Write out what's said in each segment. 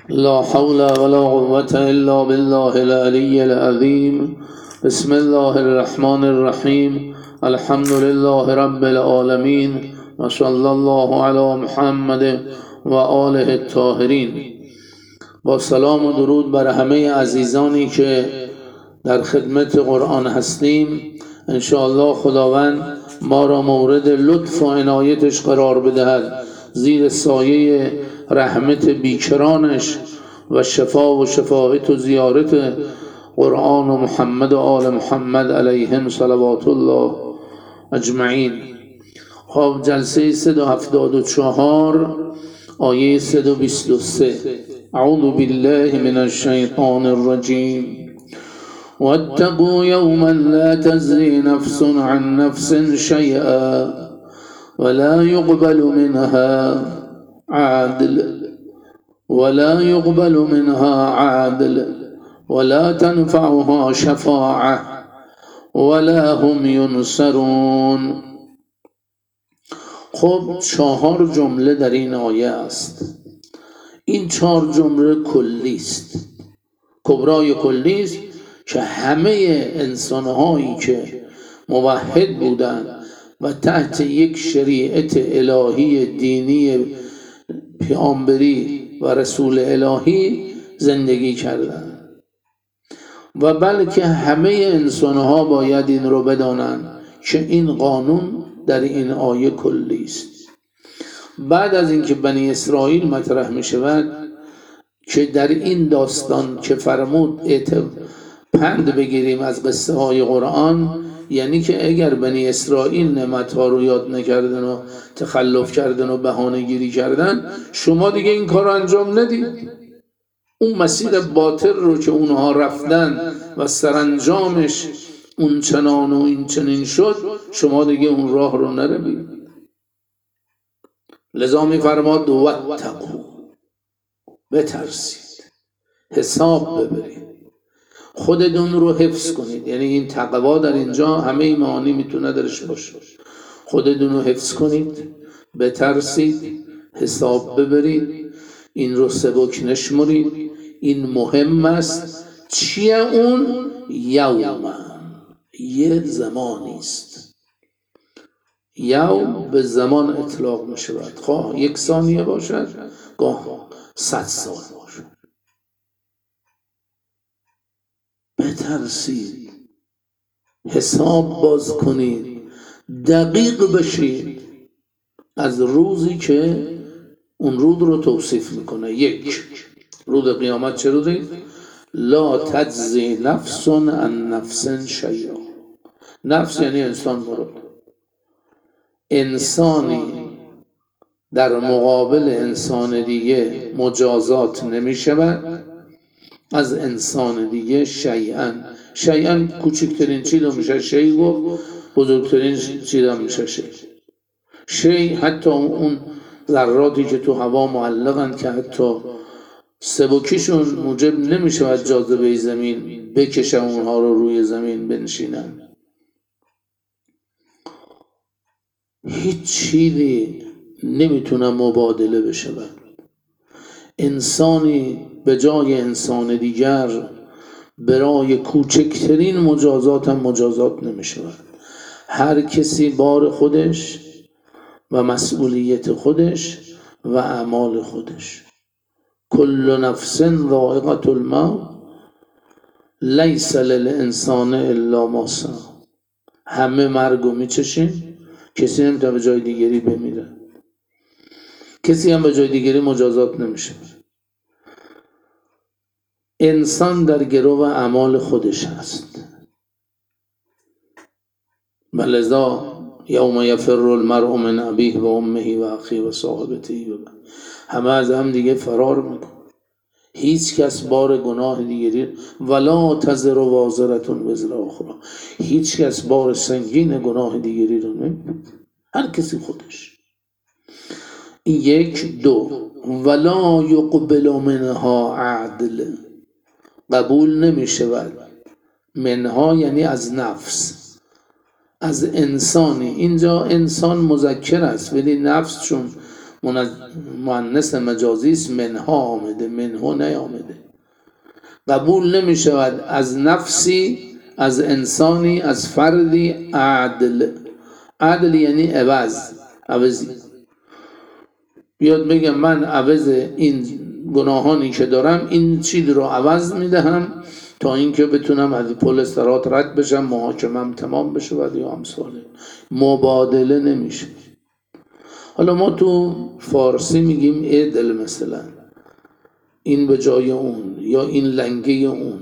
لا حول ولا قوة إلا بالله العلي العظيم. بسم الله الرحمن الرحيم. الحمد لله رب العالمين وصلى الله على محمد و آله الطاهرین. با سلام و درود بر همه عزیزانی که در خدمت قرآن هستیم. انشاءالله خداوند ما را مورد لطف و عنایتش قرار بدهد، زیر سایه رحمت بیکرانش و شفا و شفاعت و زیارت قرآن و محمد و آل محمد علیهم صلوات الله اجمعین. خب جلسه 174 آیه 123. اعوذ بالله من الشیطان الرجیم. واتقوا يوما لا تجزي نفس عن نفس شيئا ولا يقبل منها عدل ولا تنفعها شفاعة ولا هم ينصرون. خب 4 جمله در این آیه است. این 4 جمله کلی است، کبرای کلی است که همه انسانهایی که موحد بودند و تحت یک شریعت الهی دینی پیامبری و رسول الهی زندگی کردند، و بلکه همه انسانها باید این رو بدانند که این قانون در این آیه کلی است. بعد از اینکه بنی اسرائیل مطرح می شود که در این داستان که فرمود پند بگیریم از قصه های قرآن، یعنی که اگر بنی اسرائیل نعمتها رو یاد نکردن و تخلف کردن و بهانه گیری کردن، شما دیگه این کار رو انجام ندید. اون مسیر باطل رو که اونها رفتن و سرانجامش اون چنان و این چنین شد، شما دیگه اون راه رو نروید. لذا می فرماد واتقوا، بترسید، حساب ببرید، خودتون رو حفظ کنید. یعنی این تقوا در اینجا همه معانی میتونه درش باشه. خودتون رو حفظ کنید، بترسید، حساب ببرید، این رو سبک نشمرید. این مهم است. چیه اون؟ یوم، یه زمانی است. یوم به زمان اطلاق می شود، خواه 1 ثانیه باشد، گاه 100 سال باشد. بترسید، حساب باز کنید، دقیق بشید از روزی که اون روز رو توصیف میکنه. 1 روز قیامت. چه روزی؟ لا تجزی نفس عن نفس شیئا. نفس یعنی انسان مراد. انسانی در مقابل انسان دیگه مجازات نمی شود از انسان دیگه شیئا. شیئا کوچکترین چیز رو میشه شیء گفت، بزرگترین چیز رو میشه شیء. شیء حتی اون ذراتی که تو هوا معلقن که حتی سبکیشون موجب نمیشه جاذبه زمین بکشه اونها رو روی زمین بنشینن. هیچ چیزی نمیتونه مبادله بشه. انسانی به جای انسان دیگر برای کوچکترین مجازات هم مجازات نمیشه. هر کسی بار خودش و مسئولیت خودش و اعمال خودش. کل نفس ذائقة الموت لیس للانسان الا ما سعی. همه مرگو میچشیم، کسی نمیتونه به جای دیگری بمیره، کسی هم به جای دیگری مجازات نمیشه. انسان در گرو اعمال خودش هست. ولذا یوم یفر المرء من ابیه و امه و اخیه و صاحبته، همه از هم دیگه فرار میکن. هیچ کس بار گناه دیگری، ولا تزر وازرة وزر اخرى، هیچ کس بار سنگین گناه دیگری رو نمیبره، هر کسی خودش. 1 2 ولا یقبل منها عدل، قبول نمی شود. منها یعنی از نفس، از انسانی. اینجا انسان مذکر است ولی نفس چون مؤنث مجازی است، منها آمده، منه نیامده. قبول نمی شود از نفسی، از انسانی، از فردی عدل. عدل یعنی عوضی. بیاد بگم من عوض این گناهانی که دارم این چیز رو عوض میدهم تا اینکه بتونم از پل صراط رد بشم، محاکمم تمام بشه و یا امثاله. مبادله نمیشه. حالا ما تو فارسی میگیم عدل، مثلا این به جای اون یا این لنگه اون.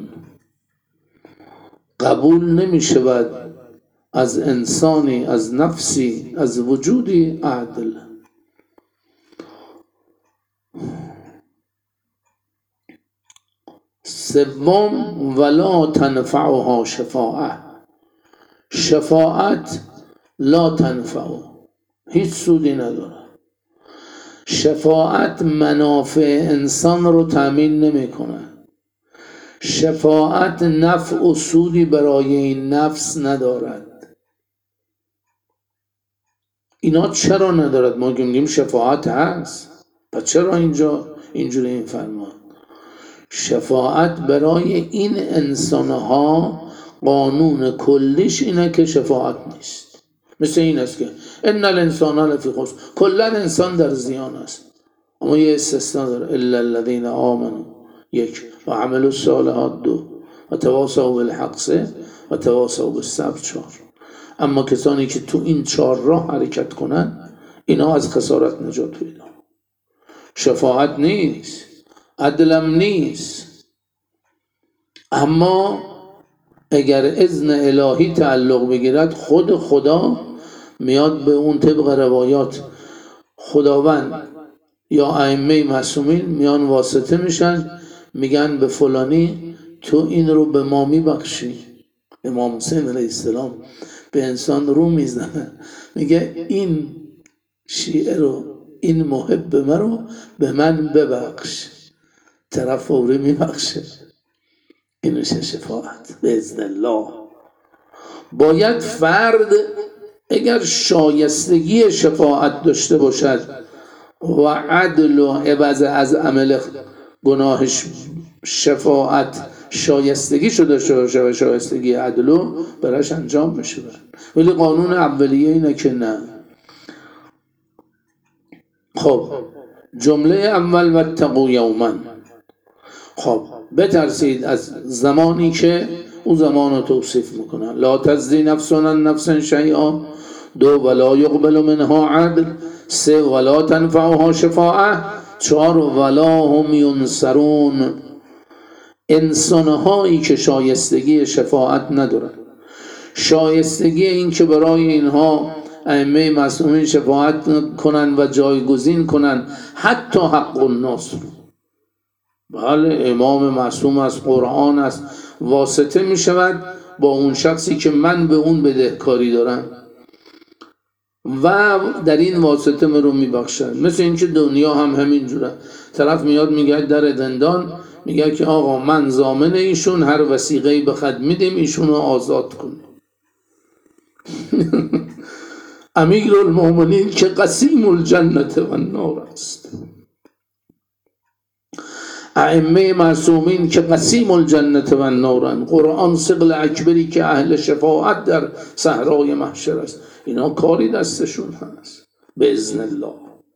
قبول نمیشود از انسانی، از نفسی، از وجودی عدل. سوم ولا تنفعها شفاعت لا تنفع، هیچ سودی نداره. شفاعت منافع انسان رو تامین نمیکنه. شفاعت نفع و سودی برای این نفس ندارد. اینا چرا ندارد؟ ما میگیم شفاعت هست، پس چرا اینجا اینجوری این فرمان؟ شفاعت برای این انسانها قانون کلیش اینه که شفاعت نیست. مثل این است که ان الانسان لفی خسر، کلا انسان در زیان است، اما یه استثناء داره، الا الذین آمنوا یک و عملوا الصالحات دو و تواصوا بالحق سه و تواصوا بالصبر چهار. اما کسانی که تو این 4 راه حرکت کنن اینا از خسارت نجات پیدا. شفاعت نیست، عدلم نیست. اما اگر اذن الهی تعلق بگیرد، خود خدا میاد به اون طبق روایات خداوند یا ائمه معصومین میان واسطه میشن، میگن به فلانی تو این رو به ما میبخشی. امام حسین علیه السلام به انسان رو میزنه، میگه این شیعه رو، این محب من رو به من ببخش. طرف فوری میبخشه. این شفاعت به اذن الله. باید فرد اگر شایستگی شفاعت داشته باشد و عدل و عوض از عمل گناهش شفاعت شایستگی شده و شایستگی عدلو براش انجام میشه. ولی قانون اولیه اینه که نه. خب جمله اول واتقوا یوما، خب بترسید از زمانی که اون زمان رو توصیف میکنن. لا تجزی نفس عن نفس شیئا، دو ولا یقبل منها عدل، سه ولا تنفعها شفاعه، چهار ولا هم ینصرون. انسانهایی که شایستگی شفاعت ندارن، شایستگی این که برای اینها ائمه معصومین شفاعت کنن و جایگزین کنن حتی حق الناس. بله امام معصوم از قرآن است، واسطه می شود با اون شخصی که من به اون بدهکاری دارم و در این واسطه من رو می بخشن. مثل اینکه دنیا هم همین جوره. طرف میاد میگه در زندان، میگه که آقا من ضامن ایشون، هر وثیقه‌ای بخواد میدیم ایشون رو آزاد کنیم. امیرالمومنین که قسیم الجنت و النار است، ائمه معصومین که قسیم الجنت و النارن، قرآن ثقل اکبری که اهل شفاعت در صحرای محشر است. اینا کاری دستشون هست به اذن الله.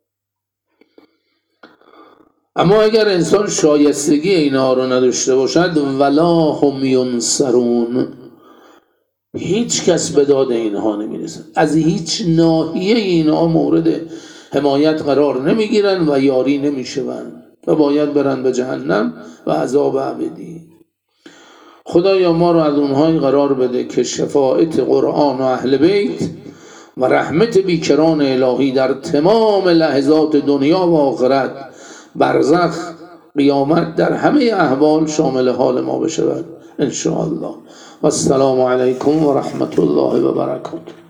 اما اگر انسان شایستگی اینا رو نداشته باشد، ولا هم ینصرون، هیچ کس به داد اینها نمیرسد، از هیچ ناحیه اینها مورد حمایت قرار نمیگیرن و یاری نمیشوند و باید برن به جهنم و عذاب ابدی. خدایا ما رو از اونهایی قرار بده که شفاعت قرآن و اهل بیت و رحمت بیکران الهی در تمام لحظات دنیا و آخرت، برزخ، قیامت، در همه احوال شامل حال ما بشود ان شاء الله. و السلام علیکم و رحمت الله و برکاته.